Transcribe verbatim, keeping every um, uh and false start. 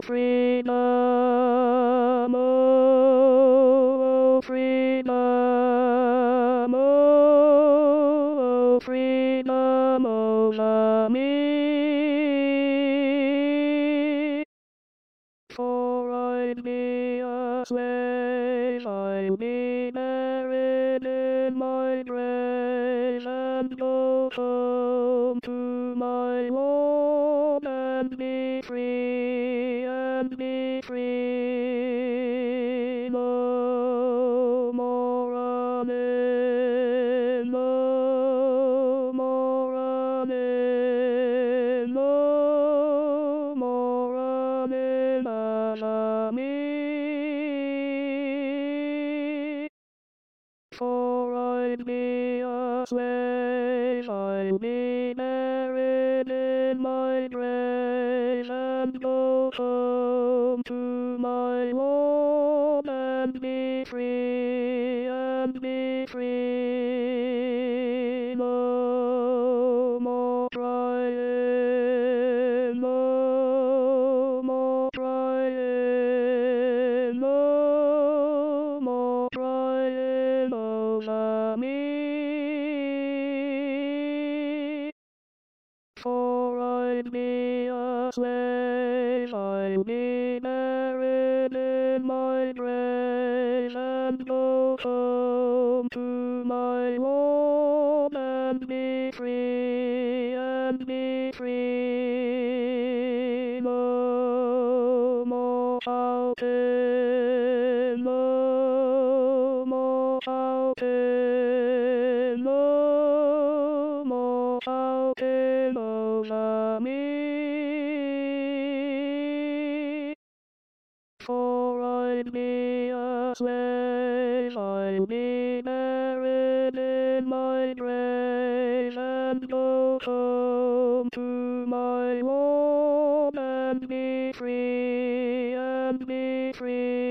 freedom, oh, freedom, oh, freedom over me. For I'd be a slave, I'd be buried in my grave, and go home to my Lord, and be free, and be free. No more running, no more running, no more running after me. For I'd be a slave, I'd be buried in my grave, and go home to my Lord, and be free, and be free. No more crying, no more crying, no more crying over me. For I'd be a slave, I'd be buried in my grave, and go home to my Lord, and be free, and be free. No more shouting, no more shouting, no more shouting over me. For I'd be a slave, I'd be buried in my grave, and go home to my Lord, and be free, and be free.